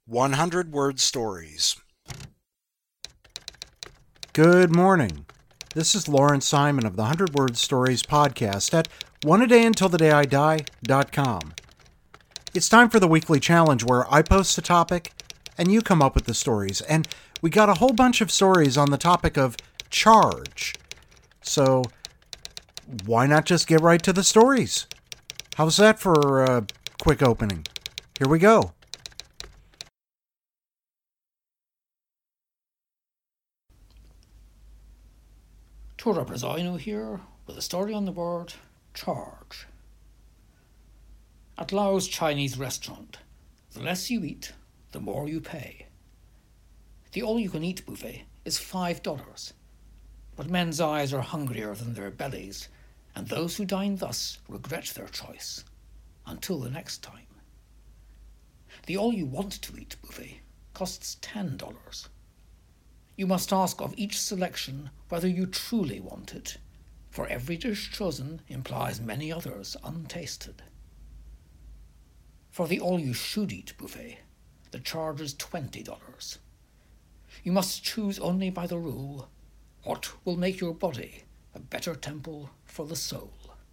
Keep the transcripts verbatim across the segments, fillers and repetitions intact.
one hundred word stories. Good morning. This is Lawrence Simon of the one hundred word stories podcast at one a day until the day I die dot com. It's time for the weekly challenge where I post a topic and you come up with the stories. And we got a whole bunch of stories on the topic of charge. So why not just get right to the stories? How's that for a quick opening? Here we go. Tura Brazino here with a story on the word charge. At Lao's Chinese restaurant, the less you eat, the more you pay. The all-you-can-eat buffet is five dollars, but men's eyes are hungrier than their bellies, and those who dine thus regret their choice until the next time. The all-you-want-to-eat buffet costs ten dollars. You must ask of each selection whether you truly want it, for every dish chosen implies many others untasted. For the all-you-should-eat buffet, the charge is twenty dollars. You must choose only by the rule, what will make your body a better temple for the soul.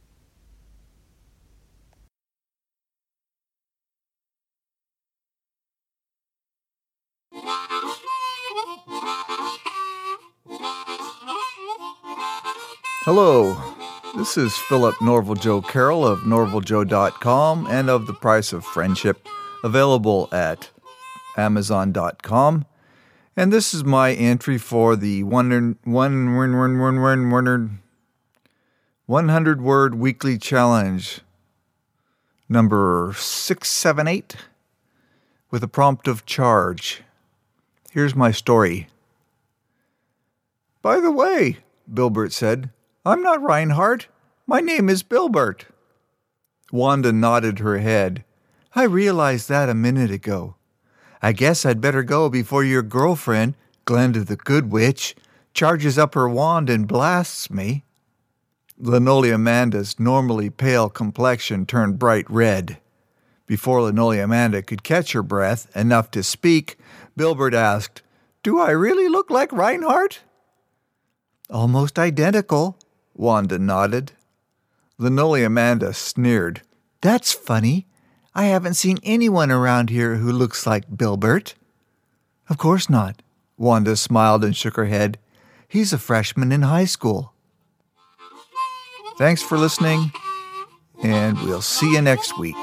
Hello, this is Philip Norval Joe Carroll of norval joe dot com and of The Price of Friendship, available at amazon dot com. And this is my entry for the one, one, one, one, one, one, one, one hundred word weekly challenge, number six seven eight, with a prompt of charge. Here's my story. By the way, Bilbert said, I'm not Reinhardt. My name is Bilbert. Wanda nodded her head. I realized that a minute ago. I guess I'd better go before your girlfriend, Glenda the Good Witch, charges up her wand and blasts me. Linoleamanda's normally pale complexion turned bright red. Before Linoleamanda could catch her breath enough to speak, Bilbert asked, Do I really look like Reinhardt? Almost identical, Wanda nodded. Linoleamanda sneered. That's funny. I haven't seen anyone around here who looks like Bilbert. Of course not. Wanda smiled and shook her head. He's a freshman in high school. Thanks for listening, and we'll see you next week.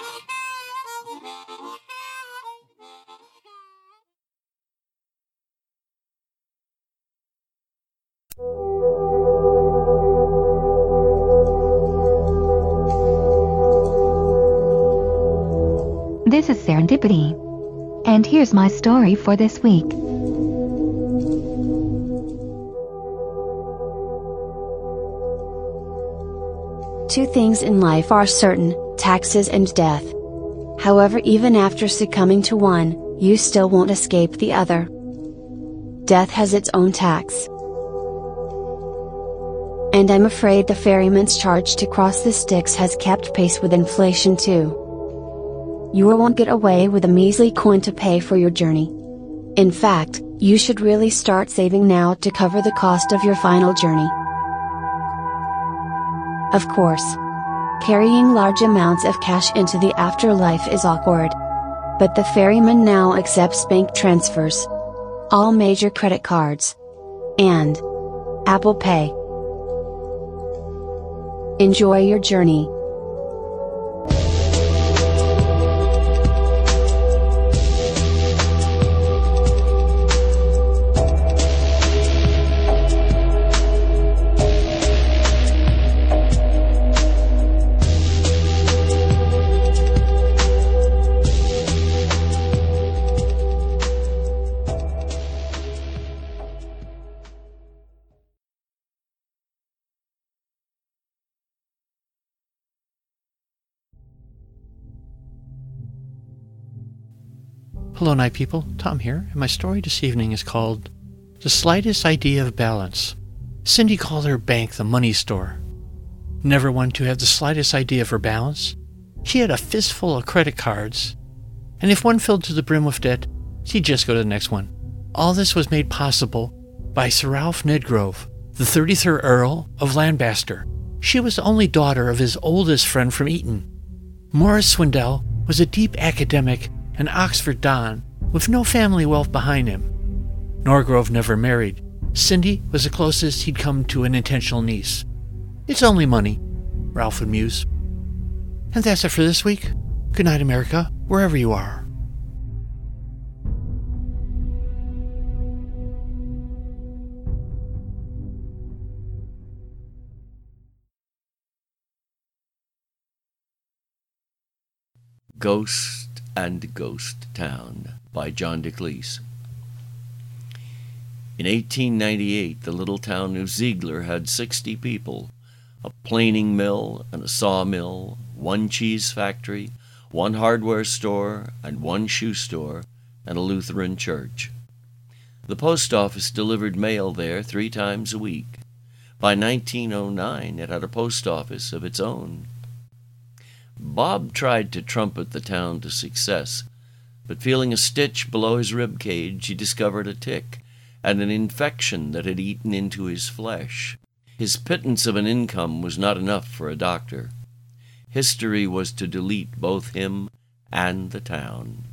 This is Serendipity, and here's my story for this week. Two things in life are certain, taxes and death. However, even after succumbing to one, you still won't escape the other. Death has its own tax. And I'm afraid the ferryman's charge to cross the Styx has kept pace with inflation too. You won't get away with a measly coin to pay for your journey. In fact, you should really start saving now to cover the cost of your final journey. Of course, carrying large amounts of cash into the afterlife is awkward. But the ferryman now accepts bank transfers, all major credit cards, and Apple Pay. Enjoy your journey. Hello, night people. Tom here, and my story this evening is called The Slightest Idea of Balance. Cindy called her bank the money store. Never one to have the slightest idea of her balance. She had a fistful of credit cards, and if one filled to the brim with debt, he'd just go to the next one. All this was made possible by Sir Ralph Nedgrove, the thirty-third Earl of Lancaster. She was the only daughter of his oldest friend from Eton. Maurice Swindell was a deep academic and Oxford don with no family wealth behind him. Norgrove never married. Cindy was the closest he'd come to an intentional niece. It's only money, Ralph would muse. And that's it for this week. Good night, America, wherever you are. Ghost and Ghost Town by John DeCleese. In eighteen ninety-eight, the little town of Ziegler had sixty people, a planing mill and a sawmill, one cheese factory, one hardware store, and one shoe store, and a Lutheran church. The post office delivered mail there three times a week. By nineteen oh nine, it had a post office of its own. Bob tried to trumpet the town to success, but feeling a stitch below his rib cage, he discovered a tick and an infection that had eaten into his flesh. His pittance of an income was not enough for a doctor. History was to delete both him and the town.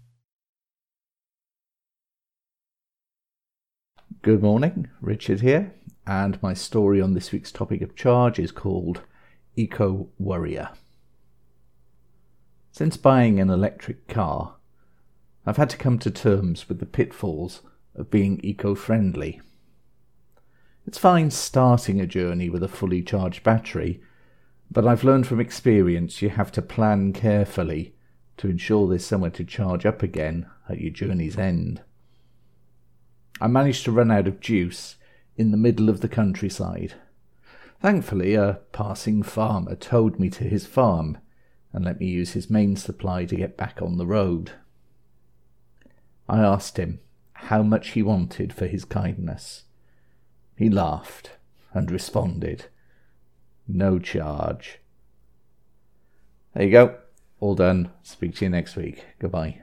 Good morning, Richard here, and my story on this week's topic of charge is called Eco Warrior. Since buying an electric car, I've had to come to terms with the pitfalls of being eco-friendly. It's fine starting a journey with a fully charged battery, but I've learned from experience you have to plan carefully to ensure there's somewhere to charge up again at your journey's end. I managed to run out of juice in the middle of the countryside. Thankfully, a passing farmer towed me to his farm and let me use his main supply to get back on the road. I asked him how much he wanted for his kindness. He laughed and responded, "No charge." There you go. All done. Speak to you next week. Goodbye.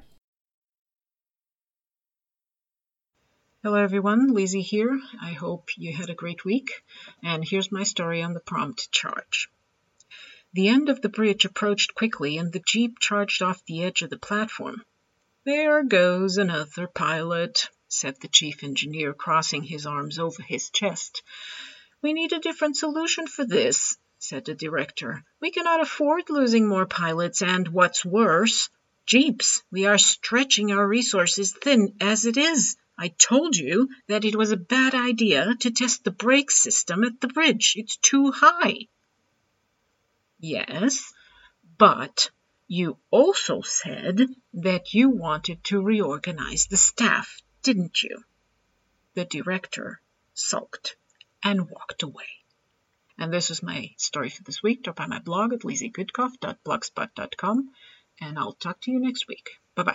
Hello everyone, Lizzie here. I hope you had a great week, and here's my story on the prompt charge. The end of the bridge approached quickly, and the jeep charged off the edge of the platform. "There goes another pilot," said the chief engineer, crossing his arms over his chest. "We need a different solution for this," said the director. "We cannot afford losing more pilots, and what's worse, jeeps. We are stretching our resources thin as it is. I told you that it was a bad idea to test the brake system at the bridge. It's too high." "Yes, but you also said that you wanted to reorganize the staff, didn't you?" The director sulked and walked away. And this is my story for this week. Drop by my blog at lizziegoodcoff dot blogspot dot com, and I'll talk to you next week. Bye-bye.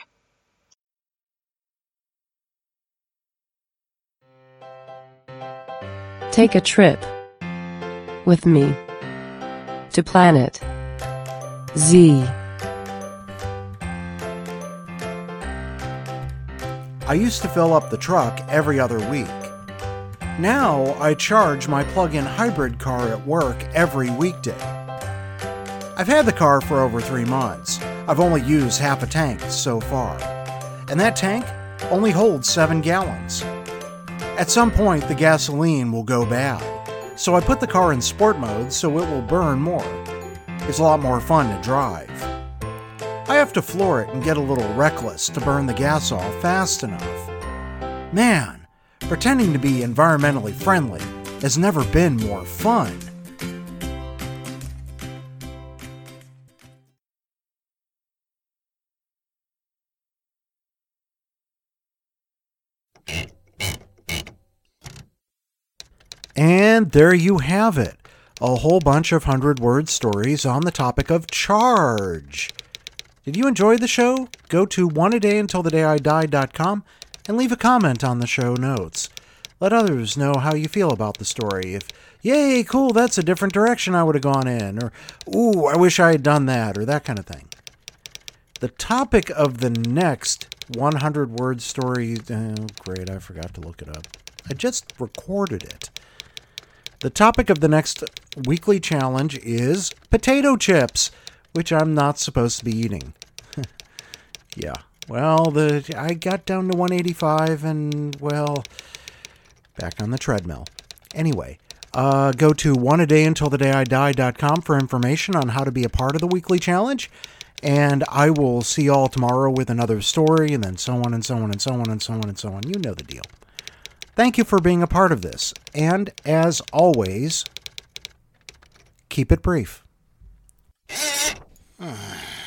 Take a trip with me to Planet Z. I used to fill up the truck every other week. Now I charge my plug-in hybrid car at work every weekday. I've had the car for over three months. I've only used half a tank so far. And that tank only holds seven gallons. At some point, the gasoline will go bad, so I put the car in sport mode so it will burn more. It's a lot more fun to drive. I have to floor it and get a little reckless to burn the gas off fast enough. Man, pretending to be environmentally friendly has never been more fun. And there you have it, a whole bunch of hundred-word stories on the topic of charge. Did you enjoy the show? Go to one a day until the day I die dot com and leave a comment on the show notes. Let others know how you feel about the story. If, yay, cool, that's a different direction I would have gone in, or, ooh, I wish I had done that, or that kind of thing. The topic of the next one hundred word story... Oh, great, I forgot to look it up. I just recorded it. The topic of the next weekly challenge is potato chips, which I'm not supposed to be eating. Yeah, well, the I got down to one eighty-five and, well, back on the treadmill. Anyway, uh, go to one a day until the day I die dot com for information on how to be a part of the weekly challenge. And I will see you all tomorrow with another story, and then so on and so on and so on and so on and so on. You know the deal. Thank you for being a part of this. And as always, keep it brief.